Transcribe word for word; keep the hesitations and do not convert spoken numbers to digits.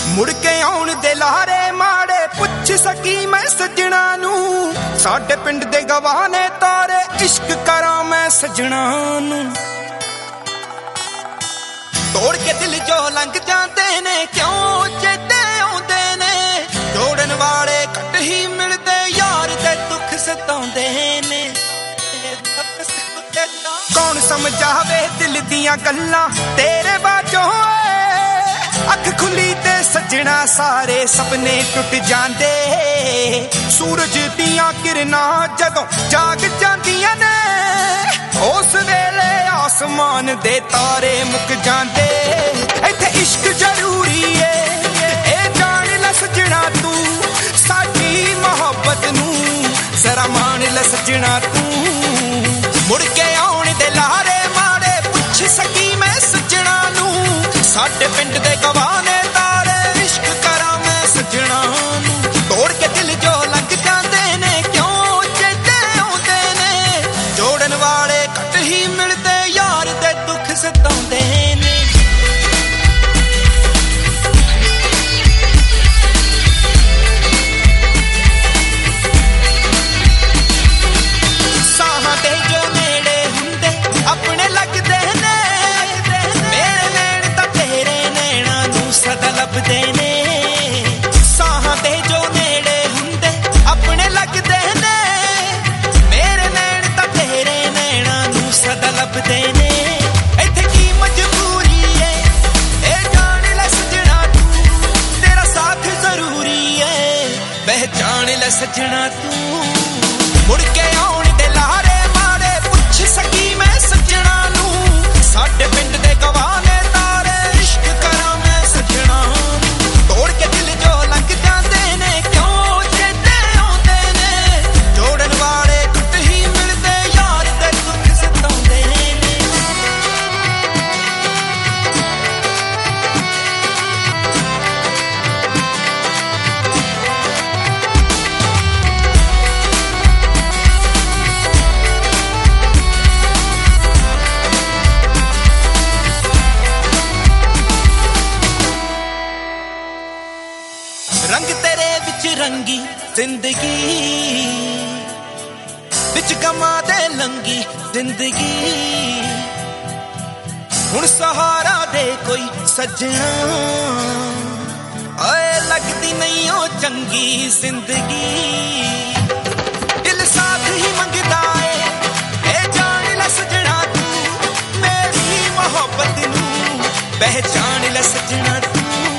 ਮੁੜ ਕੇ ਆਉਣ ਦੇ ਲਾਰੇ ਮਾੜੇ ਪੁੱਛ ਸਕੀ ਮੈਂ ਸੱਜਣਾ ਨੂੰ ਸਾਡੇ ਪਿੰਡ ਦੇ ਗਵਾਹ ਨੇ ਤਾਰੇ ਇਸ਼ਕ ਕਰਾਂ ਮੈਂ ਸੱਜਣਾ ਨੂੰ ਤੋੜ ਕੇ ਦਿਲ ਜੋ ਲੰਘ ਜਾਂਦੇ ਨੇ ਕਿਉਂ ਚੇਤੇ ਆਉਂਦੇ ਨੇ ਜੋੜਨ ਵਾਲੇ ਘੱਟ ਹੀ ਮਿਲਦੇ ਯਾਰ ਦੇ ਦੁੱਖ ਸਤਾਉਂਦੇ ਨੇ ਕੌਣ ਸਮਝਾਵੇ ਦਿਲ ਦੀਆਂ ਗੱਲਾਂ ਤੇਰੇ ਬਾਝੋਂ ਅੱਖ ਖੁੱਲੀ ਤੇ ਸੱਜਣਾ ਸਾਰੇ ਸੁਪਨੇ ਟੁੱਟ ਜਾਂਦੇ ਸੂਰਜ ਦੀਆਂ ਕਿਰਨਾਂ ਜਦੋਂ ਜਾਗ ਜਾਂਦੀਆਂ ਨੇ ਉਸ ਵੇਲੇ ਆਸਮਾਨ ਦੇ ਤਾਰੇ ਮੁੱਕ ਜਾਂਦੇ ਇੱਥੇ ਇਸ਼ਕ ਜ਼ਰੂਰੀ ਏ ਇਹ ਜਾਣ ਲੈ ਸੱਜਣਾ ਤੂੰ ਸਾਡੀ ਮੁਹੱਬਤ ਨੂੰ ਜ਼ਰਾ ਮਾਣ ਲੈ ਸੱਜਣਾ ਤੂੰ ਮੁੜ ਕੇ ਆਉਣ ਦੇ ਲਾਰੇ ਮਾੜੇ ਪੁੱਛ ਸਕੀ ਮੈਂ ਸੱਜਣਾ ਨੂੰ ਸਾਡੇ ਪਿੰਡ ਦੇ ਗਵਾਹ ਨੇ ਤਾਰੇ ਇਸ਼ਕ ਕਰਾਂ ਮੈਂ ਸੱਜਣਾ ਨੂੰ ਤੋੜ ਕੇ ਦਿਲ ਜੋ ਲੰਘ ਜਾਂਦੇ ਨੇ ਕਿਉਂ ਚੇਤੇ ਆਉਂਦੇ ਨੇ ਜੋੜਨ ਵਾਲੇ ਘੱਟ ਹੀ ਮਿਲਦੇ ਯਾਰ ਦੇ ਦੁੱਖ ਸਤਾਉਂਦੇ ਨੇ ਸਾਹਾਂ ਦੇ ਜੋ ਨੇੜੇ ਹੁੰਦੇ ਆਪਣੇ ਲੱਗਦੇ ਨੇ ਮੇਰੇ ਨੈਣ ਤਾਂ ਤੇਰੇ ਨੈਣਾਂ ਨੂੰ ਸਦਾ ਲੱਭਦੇ ਨੇ ਸਾਹਾਂ ਦੇ ਜੋ ਨੇੜੇ ਹੁੰਦੇ ਆਪਣੇ ਲੱਗਦੇ ਨੇ ਮੇਰੇ ਨੈਣ ਤਾਂ ਤੇਰੇ ਨੈਣਾਂ ਨੂੰ ਸਦਾ ਲੱਭਦੇ ਨੇ ਇੱਥੇ ਕੀ ਮਜਬੂਰੀ ਏ ਇਹ ਜਾਣ ਲੈ ਸੱਜਣਾ ਤੂੰ ਤੇਰਾ ਸਾਥ ਜ਼ਰੂਰੀ ਏ ਪਹਿਚਾਣ ਲੈ ਸੱਜਣਾ ਤੂੰ ਮੁੜ ਕੇ ਆਉਣ ਦੇ ਲਾਰੇ ਮਾੜੇ ਪੁੱਛ ਸਕੀ ਮੈਂ ਸੱਜਣਾ ਨੂੰ ਸਾਡੇ ਪਿੰਡ ਦੇ ਗਵਾਹ ਨੇ ਤਾਰੇ ਇਸ਼ਕ ਕਰਾਂ ਮੈਂ ਸੱਜਣਾ ਤੋੜ ਕੇ ਦਿਲ ਜੋ ਲੰਘ ਜਾਂਦੇ ਨੇ ਕਿਉਂ ਚੇਤੇ ਆਉਂਦੇ ਨੇ ਜੋੜਨ ਵਾਲੇ ਘੱਟ ਹੀ ਮਿਲਦੇ ਯਾਰ ਦੇ ਦੁੱਖ ਸਤਾਉਂਦੇ ਨੇ ਰੰਗ ਤੇਰੇ ਵਿੱਚ ਰੰਗੀ ਜ਼ਿੰਦਗੀ ਵਿੱਚ ਗਮਾਂ ਦੇ ਲੰਗੀ ਜ਼ਿੰਦਗੀ ਹੁਣ ਸਹਾਰਾ ਦੇ ਕੋਈ ਸੱਜਣਾ ਓਏ ਲੱਗਦੀ ਨਹੀਂ ਉਹ ਚੰਗੀ ਜ਼ਿੰਦਗੀ ਦਿਲ ਸਾਥ ਹੀ ਮੰਗਦਾ ਏ ਇਹ ਜਾਣ ਲੈ ਸੱਜਣਾ ਤੂੰ ਮੇਰੀ ਮੁਹੱਬਤ ਨੂੰ ਪਹਿਚਾਣ ਲੈ ਸੱਜਣਾ ਤੂੰ